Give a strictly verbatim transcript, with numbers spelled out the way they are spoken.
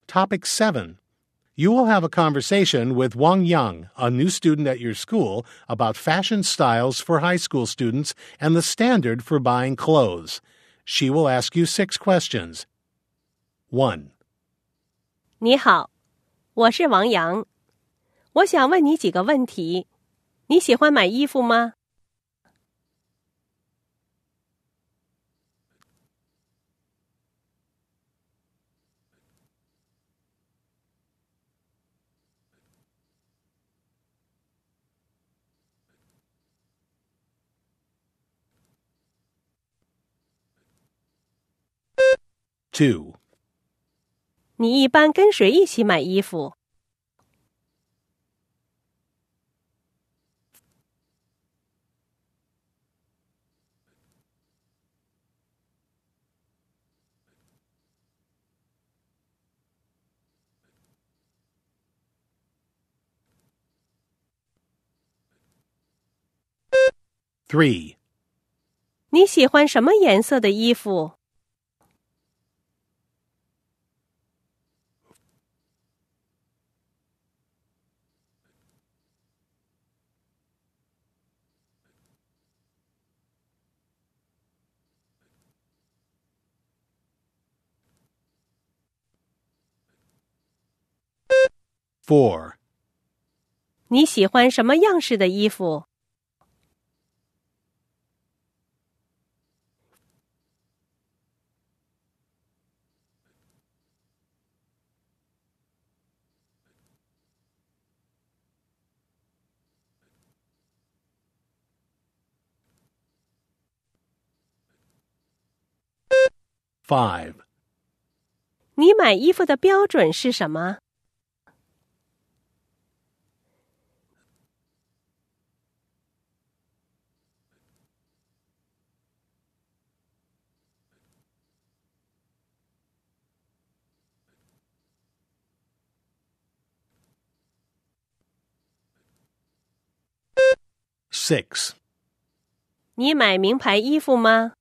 Topic seven. You will have a conversation with Wang Yang, a new student at your school, about fashion styles for high school students and the standard for buying clothes. She will ask you six questions. one. 你好，我是王阳。我想问你几个问题。你喜欢买衣服吗？ two. 你一般跟谁一起买衣服？ three. 你喜欢什么颜色的衣服？ four. 你喜欢什么样式的衣服？ five. 你买衣服的标准是什么？ six. 你买名牌衣服吗？